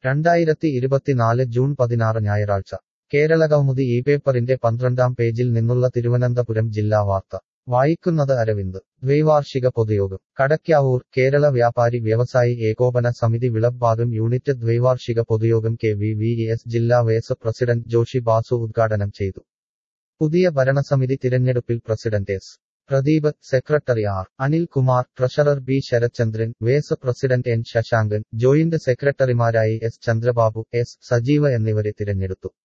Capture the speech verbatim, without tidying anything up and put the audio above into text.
രണ്ടായിരത്തി ഇരുപത്തിനാല് ജൂൺ പതിനാറ് ഞായറാഴ്ച കേരളകൗമുദി ഈ പേപ്പറിന്റെ പന്ത്രണ്ടാം പേജിൽ നിന്നുള്ള തിരുവനന്തപുരം ജില്ലാ വാർത്ത വായിക്കുന്നത് അരവിന്ദ് ദ്വൈവാർഷിക പൊതുയോഗം കടയ്ക്കാവൂർ കേരള വ്യാപാരി വ്യവസായി ഏകോപന സമിതി വിളബ്ഭാഗം യൂണിറ്റ് ദ്വൈവാർഷിക പൊതുയോഗം കെ വി വി എസ് ജില്ലാ വൈസ് പ്രസിഡന്റ് ജോഷി ബാസു ഉദ്ഘാടനം ചെയ്തു. പുതിയ ഭരണസമിതി തിരഞ്ഞെടുപ്പിൽ president S Pradeep, secretary R Anilkumar, treasurer B Sarathchandran, vice president N Sasankan, joint സെക്രട്ടറിമാരായി എസ് ചന്ദ്രബാബു, എസ് സജീവ എന്നിവരെ തിരഞ്ഞെടുത്തു.